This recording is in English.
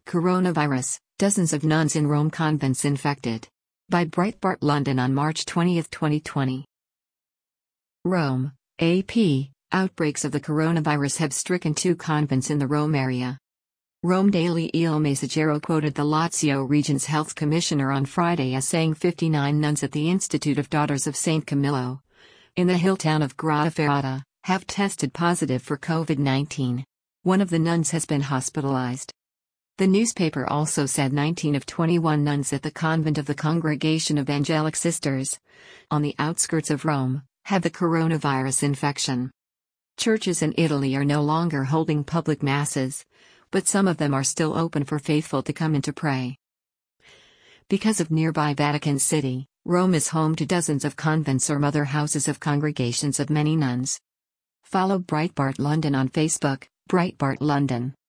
Coronavirus, dozens of nuns in Rome convents infected. By Breitbart London on March 20, 2020. Rome, AP, outbreaks of the coronavirus have stricken 2 convents in the Rome area. Rome Daily Il Messaggero quoted the Lazio region's health commissioner on Friday as saying 59 nuns at the Institute of Daughters of St. Camillo, in the hill town of Grottaferrata, have tested positive for COVID-19. One of the nuns has been hospitalized. The newspaper also said 19 of 21 nuns at the convent of the Congregation of Angelic Sisters, on the outskirts of Rome, had the coronavirus infection. Churches in Italy are no longer holding public masses, but some of them are still open for faithful to come in to pray. Because of nearby Vatican City, Rome is home to dozens of convents or mother houses of congregations of many nuns. Follow Breitbart London on Facebook, Breitbart London.